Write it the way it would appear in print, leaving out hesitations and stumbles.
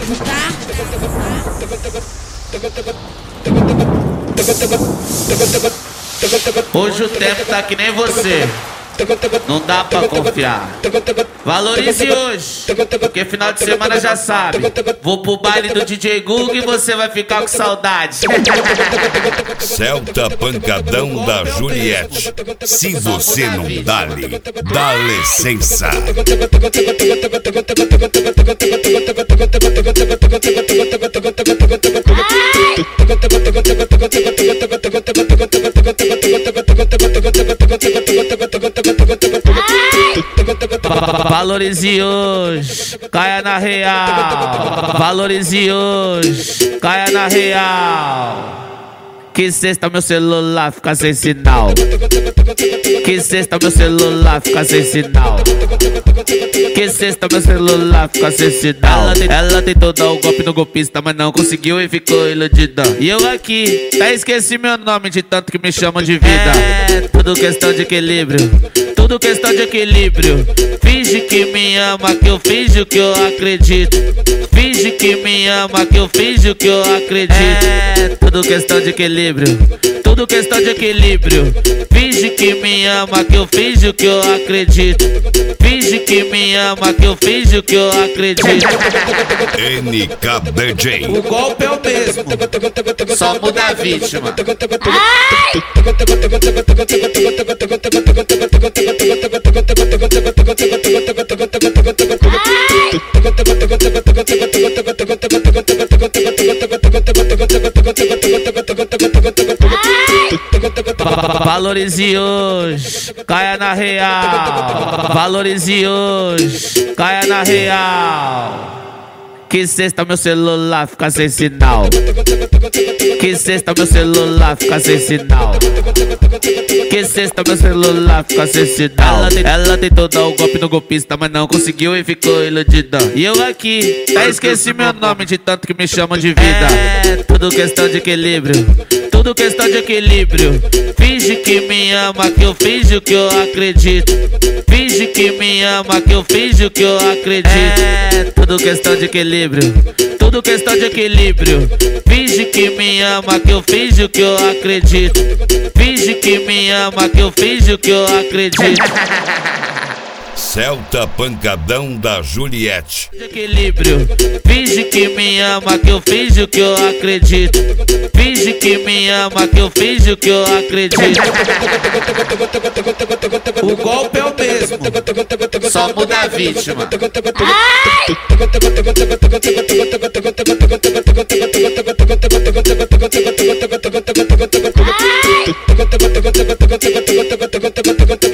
Hoje o tempo tá que nem você, não dá pra confiar. Valorize hoje, porque final de semana já sabe. Vou pro baile do DJ Google e você vai ficar com saudade. Celta Pancadão da Juliette. Se você não dá-lhe, dá licença. Valorize hoje, caia na real. Valorize hoje, caia na real. Que sexta meu celular fica sem sinal. Que sexta meu celular fica sem sinal. Que sexta meu celular fica sem sinal. Ela tentou dar o golpe no golpista, mas não conseguiu e ficou iludida. E eu aqui, até esqueci meu nome de tanto que me chamam de vida. É tudo questão de equilíbrio, tudo questão de equilíbrio. Finge que me ama, que eu finjo que eu acredito. Finge que me ama, que eu finjo que eu acredito. É tudo questão de equilíbrio, tudo questão de equilíbrio. Finge que me ama, que eu finjo que eu acredito. Finge que me ama, que eu finjo que eu acredito. NKDJ. O golpe é o mesmo, só muda a vítima. Valorize hoje, caia na real. Valorize hoje, caia na real. Que sexta meu celular fica sem sinal. Que sexta meu celular fica sem sinal. Que sexta meu celular fica sem sinal. Ela tentou dar o golpe no golpista, mas não conseguiu e ficou iludida. E eu aqui, até esqueci meu nome de tanto que me chamam de vida. É tudo questão de equilíbrio, tudo questão de equilíbrio. Finge que me ama, que eu finjo que eu acredito. Finge que me ama, que eu finjo que eu acredito. É tudo questão de equilíbrio, tudo questão de equilíbrio. Finge que me ama, que eu finjo que eu acredito. Finge que me ama, que eu finjo que eu acredito. Celta Pancadão da Juliette. Equilíbrio. Finge que me ama, que eu finjo que eu acredito. Finge que me ama, que eu finjo que eu acredito. O golpe é o mesmo, só muda a vítima. Ai!